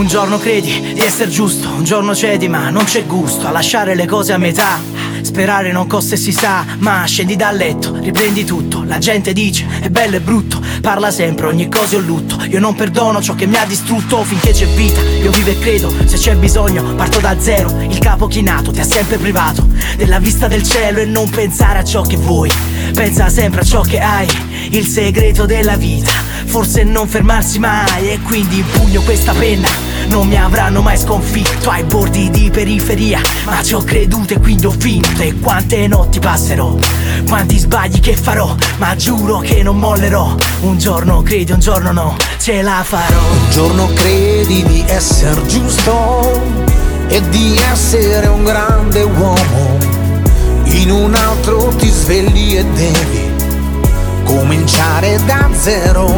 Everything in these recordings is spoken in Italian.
Un giorno credi di essere giusto, un giorno cedi ma non c'è gusto a lasciare le cose a metà. Sperare non costa e si sa, ma scendi dal letto, riprendi tutto. La gente dice è bello e brutto, parla sempre, ogni cosa è un lutto. Io non perdono ciò che mi ha distrutto, finché c'è vita io vivo e credo. Se c'è bisogno parto da zero, il capo chinato ti ha sempre privato della vista del cielo. E non pensare a ciò che vuoi, pensa sempre a ciò che hai. Il segreto della vita, forse non fermarsi mai. E quindi impugno questa penna, non mi avranno mai sconfitto ai bordi di periferia, ma ci ho creduto e quindi ho vinto. E quante notti passerò, quanti sbagli che farò, ma giuro che non mollerò. Un giorno credi, un giorno no, ce la farò. Un giorno credi di essere giusto e di essere un grande uomo, in un altro ti svegli e devi cominciare da zero.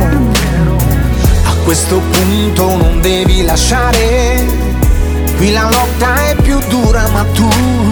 A questo punto non devi lasciare, qui la lotta è più dura ma tu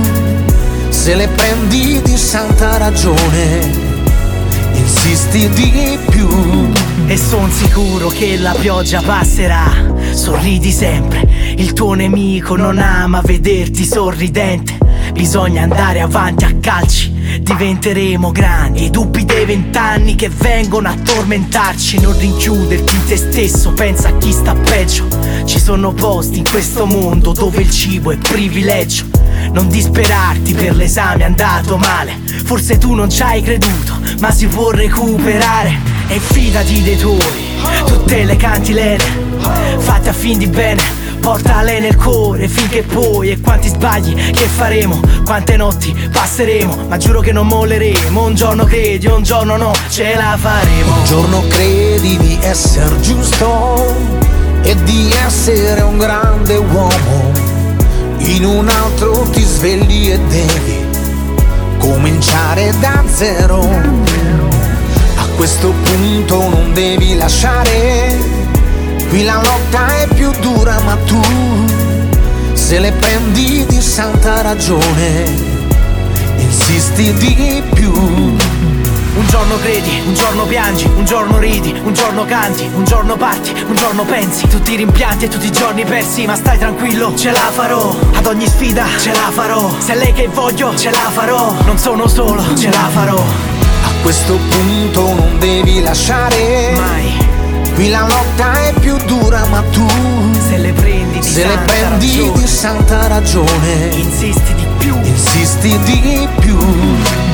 se le prendi di santa ragione insisti di più. E son sicuro che la pioggia passerà, sorridi sempre, il tuo nemico non ama vederti sorridente. Bisogna andare avanti a calci, diventeremo grandi. I dubbi dei 20 anni che vengono a tormentarci. Non rinchiuderti in te stesso, pensa a chi sta peggio. Ci sono posti in questo mondo dove il cibo è privilegio. Non disperarti per l'esame andato male, forse tu non ci hai creduto, ma si può recuperare. E fidati dei tuoi, tutte le cantilene fatte a fin di bene, portale nel cuore finché puoi. E quanti sbagli che faremo, quante notti passeremo, ma giuro che non molleremo. Un giorno credi, un giorno no, ce la faremo. Un giorno credi di essere giusto e di essere un grande uomo, in un altro ti svegli e devi cominciare da zero. A questo punto non devi lasciare, qui la lotta è più dura ma tu se le prendi di santa ragione insisti di più. Un giorno credi, un giorno piangi, un giorno ridi, un giorno canti, un giorno parti, un giorno pensi. Tutti i rimpianti e tutti i giorni persi, ma stai tranquillo, ce la farò. Ad ogni sfida ce la farò, se è lei che voglio ce la farò. Non sono solo, ce la farò. A questo punto non devi lasciare mai, qui la lotta è più dura ma tu se le prendi di santa ragione insisti di più. Insisti di più.